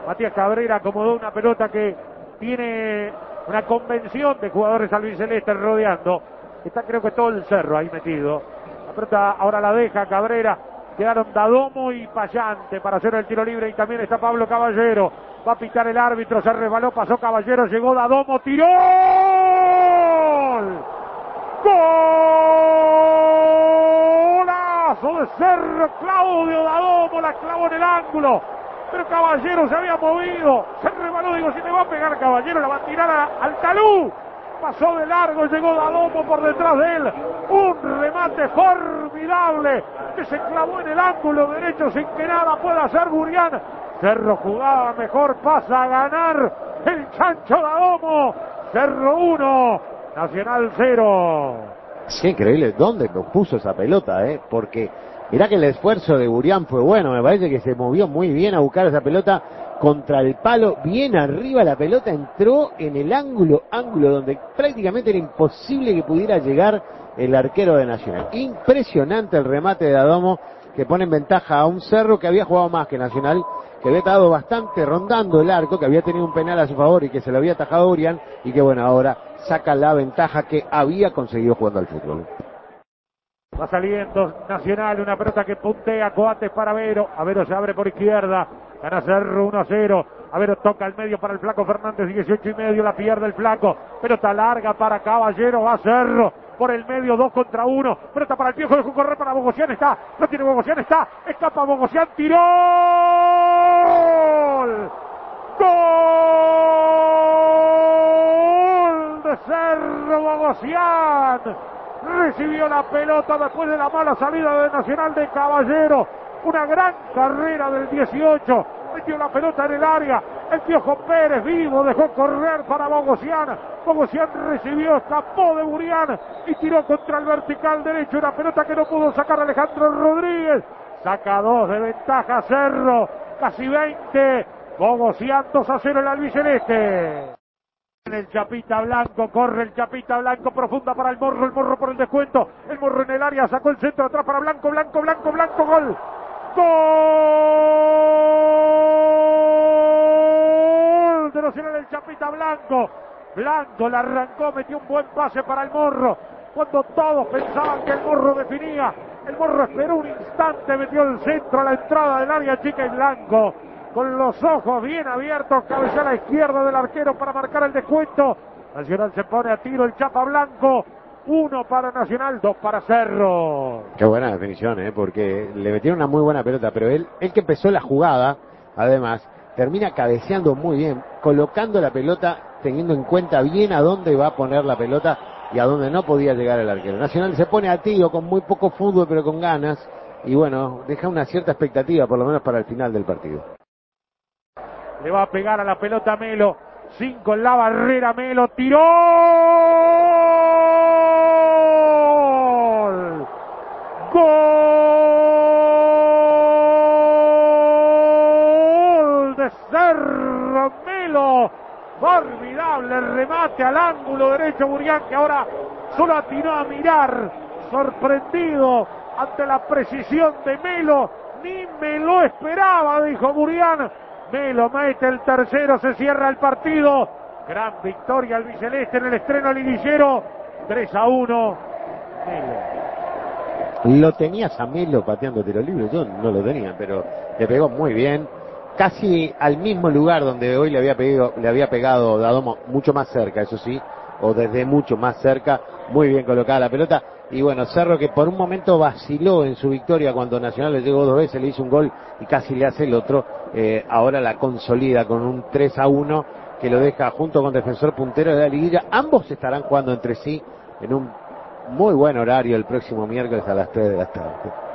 Matías Cabrera acomodó una pelota que tiene una convención de jugadores albicelestes rodeando. Está creo que todo el Cerro ahí metido. La pelota ahora la deja Cabrera. Quedaron Dadomo y Payante para hacer el tiro libre y también está Pablo Caballero. Va a pitar el árbitro, se resbaló, pasó Caballero, llegó Dadomo, tiró. ¡Golazo de Cerro! Claudio Dadomo la clavó en el ángulo. Pero Caballero se había movido, se resbaló, digo, si me va a pegar Caballero, la va a tirar al talú. Pasó de largo, llegó Dadomo por detrás de él. Un remate formidable que se clavó en el ángulo derecho sin que nada pueda hacer Burián. Cerro jugaba mejor, pasa a ganar el Chancho Dadomo. Cerro 1, Nacional 0. Sí, increíble dónde nos puso esa pelota, porque mirá que el esfuerzo de Burián fue bueno, me parece que se movió muy bien a buscar esa pelota contra el palo, bien arriba la pelota, entró en el ángulo donde prácticamente era imposible que pudiera llegar el arquero de Nacional. Impresionante el remate de Dadomo, que pone en ventaja a un Cerro que había jugado más que Nacional, que había estado bastante rondando el arco, que había tenido un penal a su favor y que se lo había atajado Burián, y que bueno, ahora saca la ventaja que había conseguido jugando al fútbol. Va saliendo Nacional, una pelota que puntea Coates para Avero. Avero se abre por izquierda. Gana Cerro 1-0. Avero toca al medio para el Flaco Fernández, 18,5, la pierde el Flaco. Pelota larga para Caballero, va Cerro. Por el medio, 2 contra 1. Pelota para el Piojo, dejó correr para Bogosian, está. No tiene Bogosian, está. Escapa Bogosian, tiró. ¡Gol de Cerro! Bogosian recibió la pelota después de la mala salida de Nacional de Caballero. Una gran carrera del 18. Metió la pelota en el área. El Piojo Pérez vivo dejó correr para Bogosian. Bogosian recibió, escapó de Burián y tiró contra el vertical derecho. Una pelota que no pudo sacar Alejandro Rodríguez. Saca 2 de ventaja Cerro. Casi 20. Bogosian 2-0 el albiceleste. El Chapita Blanco, corre el Chapita Blanco, profunda para el Morro por el descuento, el Morro en el área, sacó el centro atrás para Blanco, gol, gol de Nacional el Chapita Blanco, la arrancó, metió un buen pase para el Morro, cuando todos pensaban que el Morro definía, el Morro esperó un instante, metió el centro a la entrada del área chica y Blanco. Con los ojos bien abiertos, cabecea a la izquierda del arquero para marcar el descuento. Nacional se pone a tiro el Chapa Blanco. 1 para Nacional, 2 para Cerro. Qué buena definición, porque le metieron una muy buena pelota, pero él que empezó la jugada, además, termina cabeceando muy bien, colocando la pelota, teniendo en cuenta bien a dónde va a poner la pelota y a dónde no podía llegar el arquero. Nacional se pone a tiro con muy poco fútbol, pero con ganas, y bueno, deja una cierta expectativa, por lo menos para el final del partido. Le va a pegar a la pelota Melo. 5 en la barrera, Melo tiró. ¡Gol de Cerro! Melo. Formidable remate al ángulo derecho Burián, que ahora solo atinó a mirar, sorprendido ante la precisión de Melo. Ni me lo esperaba, dijo Burián. Melo mete el tercero, se cierra el partido. Gran victoria albiceleste en el estreno liguillero. 3-1. Melo. Lo tenías a Melo pateando tiro libre, yo no lo tenía, pero le pegó muy bien. Casi al mismo lugar donde hoy le había pegado Dadomo, mucho más cerca, eso sí, o desde mucho más cerca, muy bien colocada la pelota. Y bueno, Cerro que por un momento vaciló en su victoria cuando Nacional le llegó 2 veces, le hizo un gol y casi le hace el otro, ahora la consolida con un 3-1 que lo deja junto con Defensor puntero de la liguilla. Ambos estarán jugando entre sí en un muy buen horario el próximo miércoles a las 3 de la tarde.